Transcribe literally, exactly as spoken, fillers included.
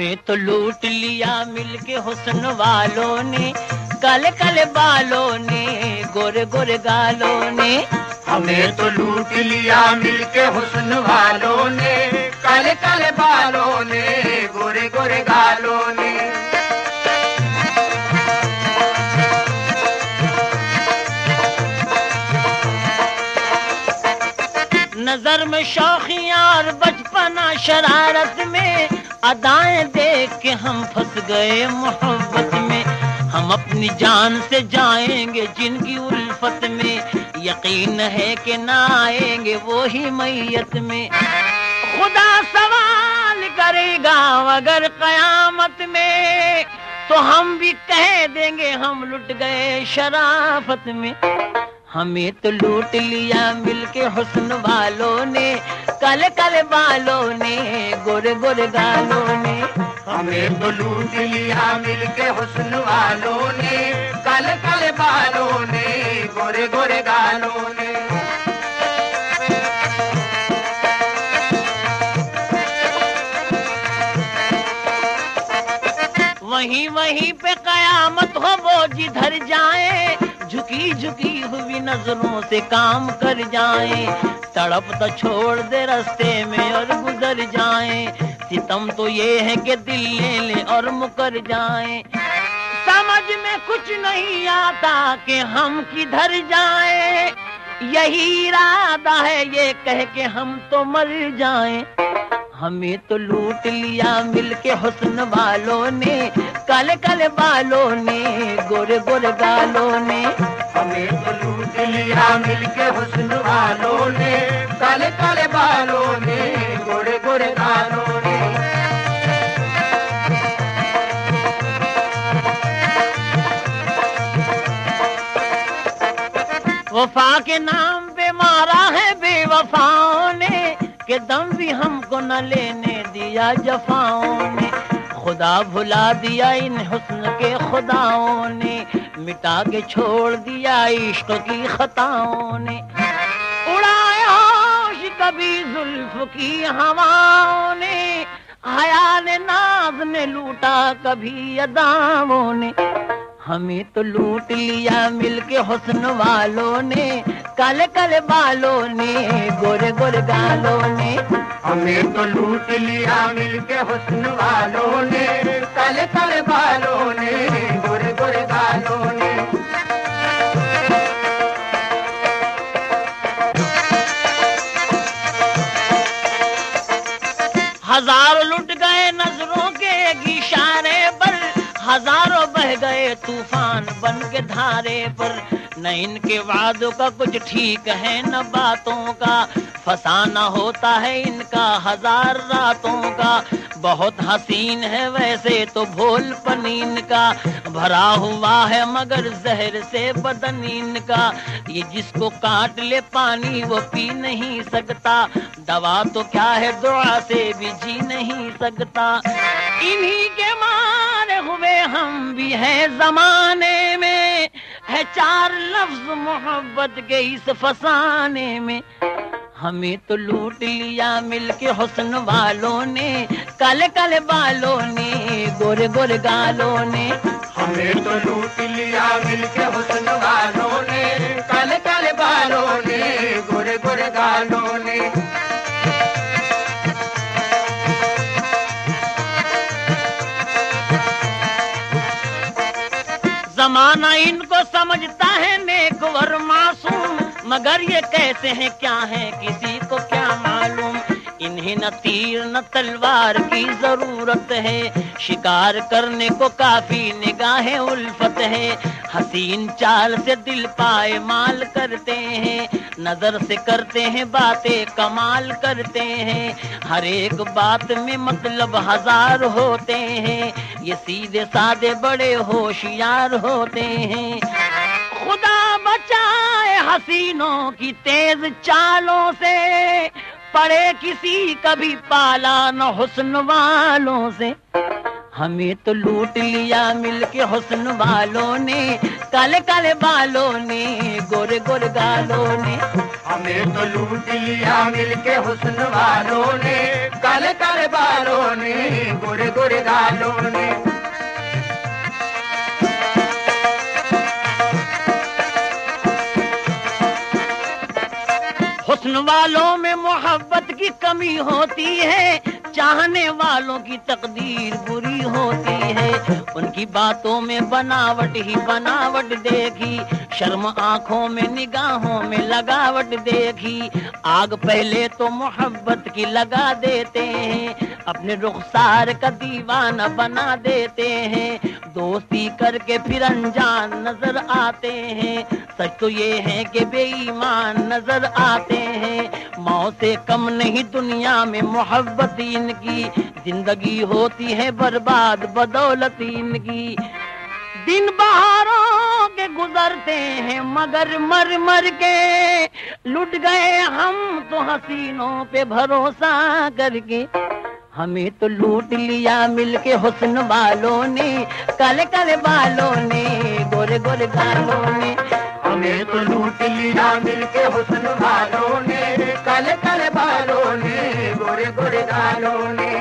हमें तो लूट लिया मिलके हुस्न वालों ने, काले काले बालों ने, गोरे गोरे गालों ने। हमें तो लूट लिया मिलके हुस्न वालों ने, काले काले बालों ने, गोरे गोरे गालों ने। नजर में शौखियां और बचपना शरारत में, अदाएं देख के हम फंस गए मोहब्बत में। हम अपनी जान से जाएंगे जिनकी उल्फत में, यकीन है कि ना आएंगे वो ही मैयत में। खुदा सवाल करेगा अगर कयामत में, तो हम भी कह देंगे हम लुट गए शराफत में। हमें तो लूट लिया मिलके हुस्न वालों ने, काले काले बालों ने, गोरे गोरे गालों ने। हमें तो लूट लिया मिलके हुस्न वालों ने, काले काले बालों ने, गोरे गोरे गालों ने। वहीं वहीं पे कयामत हो वो जिधर जाए, झुकी झुकी हुई नजरों से काम कर जाएं। तड़प तो छोड़ दे रास्ते में और गुजर जाएं, सितम तो ये है कि दिल ले ले और मुकर जाएं। समझ में कुछ नहीं आता कि हम किधर जाएं, यही इरादा है ये कह के हम तो मर जाएं। हमें तो लूट लिया मिलके हुस्न वालों ने, काले काले बालों ने, गोरे गोरे गालों ने। हमें तो लूट लिया मिलके हुस्न वालों ने, काले काले बालों ने, गोरे गोरे गालों ने। वफा के नाम पे मारा है बेवफाओं ने, कि दम भी हमको न लेने दिया जफाओं ने। खुदा भुला दिया इन हुस्न के खुदाओं ने, मिटा के छोड़ दिया इश्क की खताओं ने। उड़ाया होश कभी जुल्फ की हवाओं ने, हया ने नाज ने लूटा कभी अदाओं ने। हमें तो लूट लिया मिलके हुस्न वालों ने, काले काले बालों ने, गोरे गोरे गालों ने। हमें तो लूट लिया मिलके हुस्न वालों ने, काले काले बालों ने, गोरे गोरे गालों ने। हजारों लुट गए नजरों के एक इशारे पर, हजारों बह गए तूफान बन के धारे पर। न इनके वादों का कुछ ठीक है न बातों का, फसाना होता है इनका हजार रातों का। बहुत हसीन है वैसे तो भोल पनीन का, भरा हुआ है मगर जहर से बदन इनका। ये जिसको काट ले पानी वो पी नहीं सकता, दवा तो क्या है दुआ से भी जी नहीं सकता। इन्हीं के मारे हुए हम भी हैं जमाने में, है चार लफ्ज मोहब्बत के इस फसाने में। हमें तो लूट लिया मिलके हुस्न वालों ने, काले काले बालों ने, गोरे गोरे गालों ने। हमें तो लूट लिया मिलके हुस्न वालों ने, काले काले बालों ने, गोरे गोरे गालों ने। जमाना इनको समझता है नेकवर मासूम, मगर ये कैसे हैं क्या है किसी को क्या मालूम। इन्हें न तीर न तलवार की जरूरत है, शिकार करने को काफी निगाहें उल्फत है। हसीन चाल से दिल पाए माल करते हैं, नजर से करते हैं बातें कमाल करते हैं। हर एक बात में मतलब हजार होते हैं, ये सीधे साधे बड़े होशियार होते हैं। खुदा बचाए हसीनों की तेज चालों से, पड़े किसी कभी पाला न हुस्न वालों से। हमें तो लूट लिया मिलके हुस्न वालों ने, काले काले बालों ने, गोरे गोरे गालों ने। हमें तो लूट लिया मिलके हुस्न वालों ने, काले काले काले बालों ने गोरे गोरे गालों ने। हुस्न वालों में मोहब्बत की कमी होती है, चाहने वालों की तकदीर बुरी होती है। उनकी बातों में बनावट ही बनावट देखी, शर्म आंखों में निगाहों में लगावट देखी। आग पहले तो मोहब्बत की लगा देते हैं, अपने रुखसार का दीवाना बना देते हैं। दोस्ती करके फिर अनजान नजर आते हैं, सच तो ये है कि बेईमान नजर आते हैं। मौत से कम नहीं दुनिया में मोहब्बत इनकी, जिंदगी होती है बर्बाद बदौलत इनकी। दिन बहारों के गुजरते हैं मगर मर मर के, लुट गए हम तो हसीनों पे भरोसा करके। हमें तो लूट लिया मिलके हुस्न वालों ने, काले काले बालों ने गोरे गोरे गालों ने। हमें तो लूट लिया मिलके हुस्न वालों ने, काले काले बालों ने गोरे गोरे गालों ने।